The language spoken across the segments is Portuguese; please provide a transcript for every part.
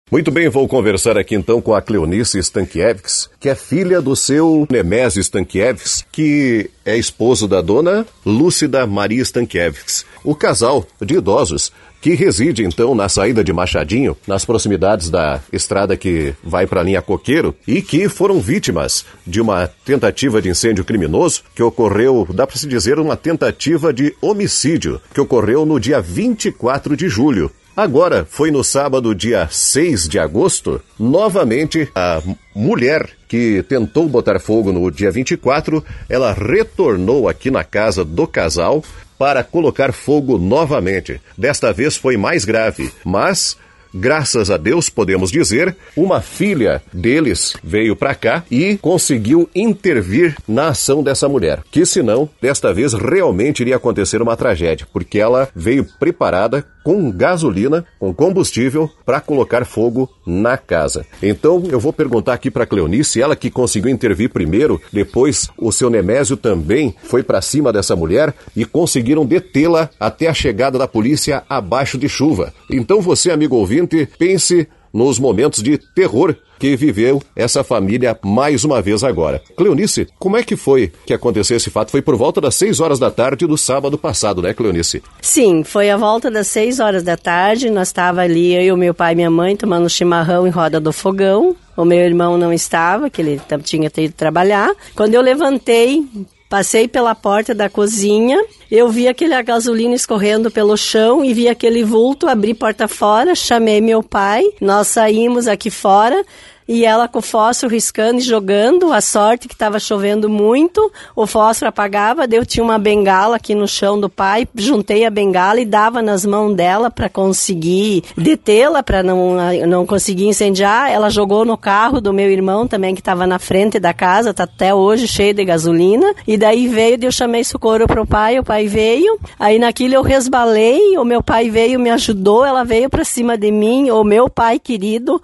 Muito bem, vou conversar aqui então com a Cleonice Stankiewicz, que é filha do seu Nemésio Stankiewicz, que é esposo da dona Lúcida Maria Stankiewicz. O casal de idosos que reside então na saída de Machadinho, nas proximidades da estrada que vai para a linha Coqueiro, e que foram vítimas de uma tentativa de incêndio criminoso que ocorreu, dá para se dizer, uma tentativa de homicídio, que ocorreu no dia 24 de julho. Agora, foi no sábado, dia 6 de agosto, novamente a mulher que tentou botar fogo no dia 24, ela retornou aqui na casa do casal para colocar fogo novamente. Desta vez foi mais grave, mas graças a Deus, podemos dizer, uma filha deles veio para cá e conseguiu intervir na ação dessa mulher. Que senão, desta vez, realmente iria acontecer uma tragédia, porque ela veio preparada com gasolina, com combustível, para colocar fogo na casa. Então, eu vou perguntar aqui para a Cleonice, ela que conseguiu intervir primeiro, depois o seu Nemésio também foi para cima dessa mulher e conseguiram detê-la até a chegada da polícia abaixo de chuva. Então você, amigo ouvinte, pense nos momentos de terror que viveu essa família mais uma vez agora. Cleonice, como é que foi que aconteceu esse fato? Foi por volta das 6 horas da tarde do sábado passado, né, Cleonice? Sim, foi a volta das 6 horas da tarde. Nós estávamos ali, eu, meu pai e minha mãe, tomando chimarrão em roda do fogão. O meu irmão não estava, que ele tinha ido trabalhar. Quando eu levantei, passei pela porta da cozinha, eu vi aquela gasolina escorrendo pelo chão e vi aquele vulto, abri porta fora, chamei meu pai, nós saímos aqui fora e ela com o fósforo riscando e jogando, a sorte que estava chovendo muito, o fósforo apagava, daí eu tinha uma bengala aqui no chão do pai, juntei a bengala e dava nas mãos dela para conseguir detê-la, para não conseguir incendiar. Ela jogou no carro do meu irmão também, que estava na frente da casa, tá até hoje cheio de gasolina, e daí veio, eu chamei socorro pro pai, o pai veio, aí naquilo eu resbalei, o meu pai veio, me ajudou, ela veio para cima de mim, o meu pai querido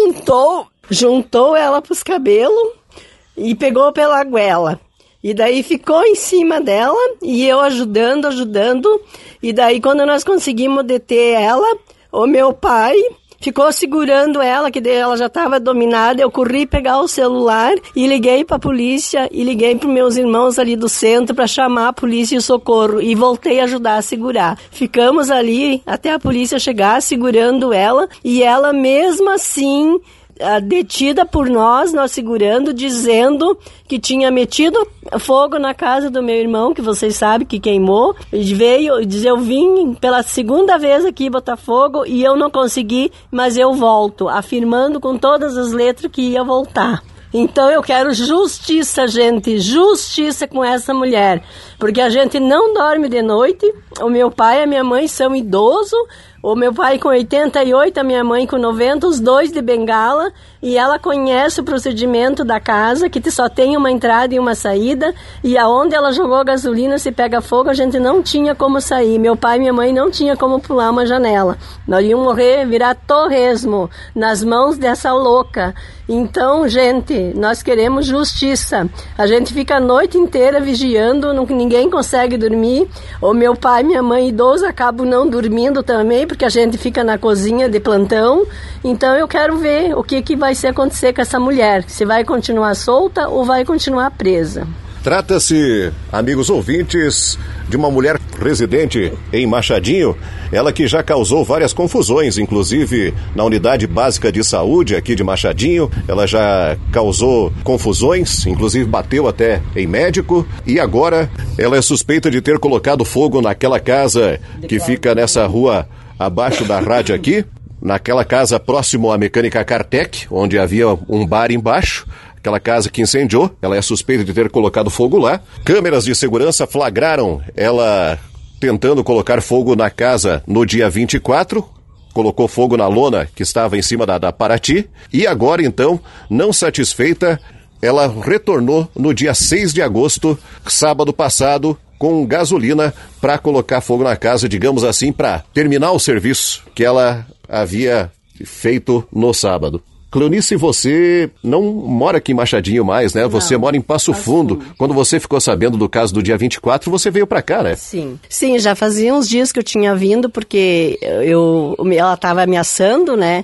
juntou ela pros cabelos e pegou pela goela. E daí ficou em cima dela e eu ajudando. E daí quando nós conseguimos deter ela, o meu pai ficou segurando ela, que daí ela já estava dominada. Eu corri pegar o celular e liguei para a polícia e liguei para meus irmãos ali do centro para chamar a polícia e o socorro. E voltei a ajudar a segurar. Ficamos ali até a polícia chegar segurando ela e ela mesmo assim detida por nós segurando, dizendo que tinha metido fogo na casa do meu irmão, que vocês sabem que queimou, veio dizer, eu vim pela segunda vez aqui botar fogo e eu não consegui, mas eu volto, afirmando com todas as letras que ia voltar. Então eu quero justiça, gente, justiça com essa mulher, porque a gente não dorme de noite, o meu pai e a minha mãe são idosos, o meu pai com 88, a minha mãe com 90, os dois de bengala, e ela conhece o procedimento da casa, que só tem uma entrada e uma saída, e aonde ela jogou gasolina, se pega fogo, a gente não tinha como sair. Meu pai e minha mãe não tinham como pular uma janela. Nós íamos morrer, virar torresmo nas mãos dessa louca. Então, gente, nós queremos justiça. A gente fica a noite inteira vigiando, ninguém consegue dormir. O meu pai e minha mãe idosos acabam não dormindo também, porque a gente fica na cozinha de plantão. Então eu quero ver o que vai acontecer com essa mulher, se vai continuar solta ou vai continuar presa. Trata-se, amigos ouvintes, de uma mulher residente em Machadinho, ela que já causou várias confusões, inclusive na unidade básica de saúde aqui de Machadinho, ela já causou confusões, inclusive bateu até em médico, e agora ela é suspeita de ter colocado fogo naquela casa que fica nessa rua abaixo da rádio aqui, naquela casa próximo à Mecânica Cartec, onde havia um bar embaixo. Aquela casa que incendiou, ela é suspeita de ter colocado fogo lá. Câmeras de segurança flagraram ela tentando colocar fogo na casa no dia 24, colocou fogo na lona que estava em cima da Paraty, e agora então, não satisfeita, ela retornou no dia 6 de agosto, sábado passado, com gasolina para colocar fogo na casa, digamos assim, para terminar o serviço que ela havia feito no sábado. Cleonice, você não mora aqui em Machadinho mais, né? Você mora em Passo Fundo. Quando você ficou sabendo do caso do dia 24, você veio pra cá, né? Sim, já fazia uns dias que eu tinha vindo, porque ela estava ameaçando, né?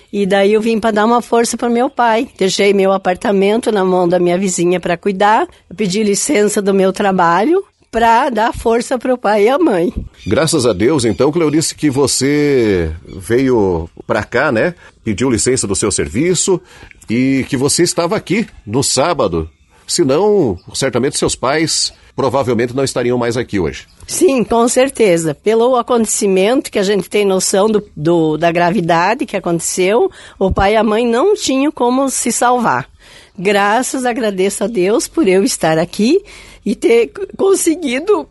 E daí eu vim para dar uma força para meu pai. Deixei meu apartamento na mão da minha vizinha para cuidar. Eu pedi licença do meu trabalho para dar força para o pai e a mãe. Graças a Deus, então, Cleonice, que você veio para cá, né? Pediu licença do seu serviço e que você estava aqui no sábado. Senão, certamente seus pais provavelmente não estariam mais aqui hoje. Sim, com certeza. Pelo acontecimento que a gente tem noção da gravidade que aconteceu, o pai e a mãe não tinham como se salvar. Agradeço a Deus por eu estar aqui e ter conseguido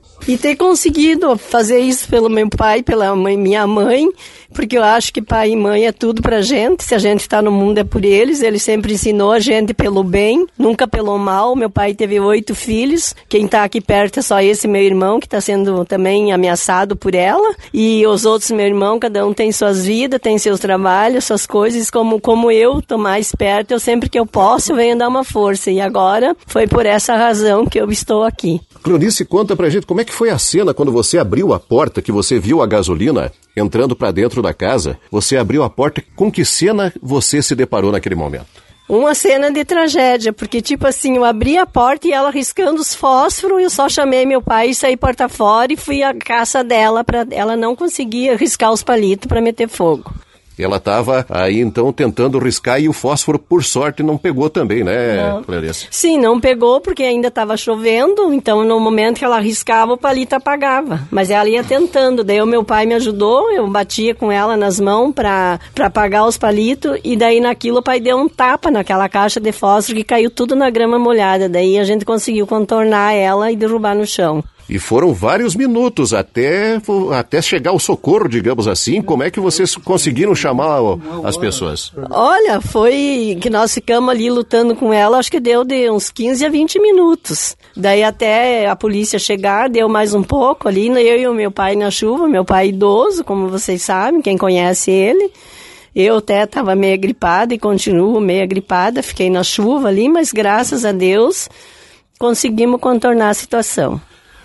fazer isso pelo meu pai, pela minha mãe, porque eu acho que pai e mãe é tudo pra gente. Se a gente está no mundo é por eles. Ele sempre ensinou a gente pelo bem, nunca pelo mal. Meu pai teve 8 filhos. Quem está aqui perto é só esse meu irmão, que está sendo também ameaçado por ela. E os outros, meu irmão, cada um tem suas vidas, tem seus trabalhos, suas coisas. Como eu estou mais perto, eu sempre que eu posso venho dar uma força. E agora foi por essa razão que eu estou aqui. Cleonice, conta pra gente como é que foi a cena quando você abriu a porta, que você viu a gasolina entrando pra dentro da casa. Você abriu a porta, com que cena você se deparou naquele momento? Uma cena de tragédia, porque tipo assim, eu abri a porta e ela riscando os fósforos, eu só chamei meu pai e saí porta fora e fui à caça dela, ela não conseguia riscar os palitos para meter fogo. Ela estava aí, então, tentando riscar e o fósforo, por sorte, não pegou também, né, Clarice? Sim, não pegou porque ainda estava chovendo, então no momento que ela riscava, o palito apagava. Mas ela ia tentando, daí o meu pai me ajudou, eu batia com ela nas mãos para apagar os palitos, e daí naquilo o pai deu um tapa naquela caixa de fósforo que caiu tudo na grama molhada. Daí a gente conseguiu contornar ela e derrubar no chão. E foram vários minutos até chegar o socorro, digamos assim. Como é que vocês conseguiram chamar as pessoas? Olha, foi que nós ficamos ali lutando com ela, acho que deu de uns 15 a 20 minutos. Daí até a polícia chegar, deu mais um pouco ali, eu e o meu pai na chuva, meu pai idoso, como vocês sabem, quem conhece ele. Eu até estava meio gripada e continuo meio gripada, fiquei na chuva ali, mas graças a Deus conseguimos contornar a situação.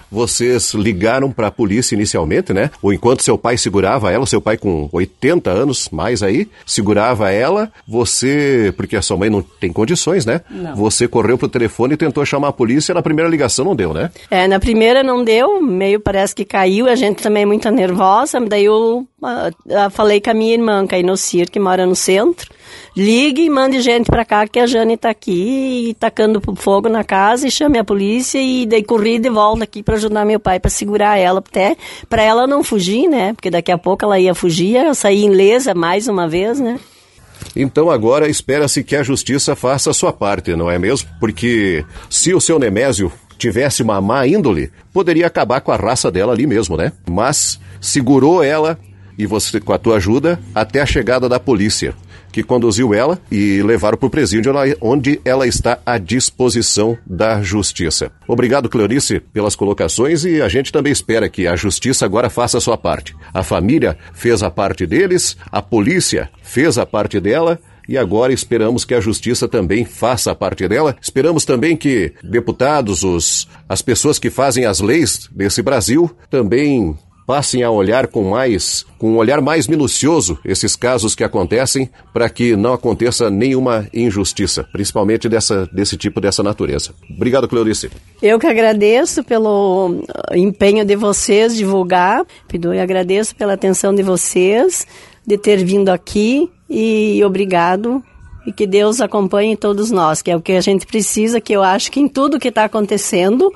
Vocês ligaram para a polícia inicialmente, né? Ou enquanto seu pai segurava ela, seu pai com 80 anos, mais aí, segurava ela, você, porque a sua mãe não tem condições, né? Não. Você correu pro telefone e tentou chamar a polícia, na primeira ligação não deu, né? Na primeira não deu, meio parece que caiu, a gente também é muito nervosa, daí eu falei com a minha irmã, que é a Inocir, que mora no centro, ligue e mande gente pra cá que a Jane tá aqui tacando fogo na casa e chame a polícia e daí corri de volta aqui pra ajudar meu pai, pra segurar ela até, pra ela não fugir, né? Porque daqui a pouco ela ia fugir, eu saí ilesa mais uma vez, né? Então agora espera-se que a justiça faça a sua parte, não é mesmo? Porque se o seu Nemésio tivesse uma má índole, poderia acabar com a raça dela ali mesmo, né? Mas segurou ela e você, com a tua ajuda, até a chegada da polícia, que conduziu ela e levaram para o presídio, onde ela está à disposição da justiça. Obrigado, Cleonice, pelas colocações, e a gente também espera que a justiça agora faça a sua parte. A família fez a parte deles, a polícia fez a parte dela, e agora esperamos que a justiça também faça a parte dela. Esperamos também que deputados, as pessoas que fazem as leis desse Brasil, também passem a olhar com um olhar mais minucioso esses casos que acontecem, para que não aconteça nenhuma injustiça, principalmente desse tipo, dessa natureza. Obrigado, Cleonice. Eu que agradeço pelo empenho de vocês divulgar, e agradeço pela atenção de vocês, de ter vindo aqui, e obrigado. E que Deus acompanhe todos nós, que é o que a gente precisa, que eu acho que em tudo que está acontecendo,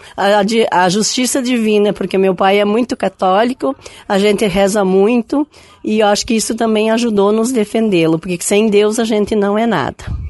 a justiça divina, porque meu pai é muito católico, a gente reza muito, e eu acho que isso também ajudou a nos defendê-lo, porque sem Deus a gente não é nada.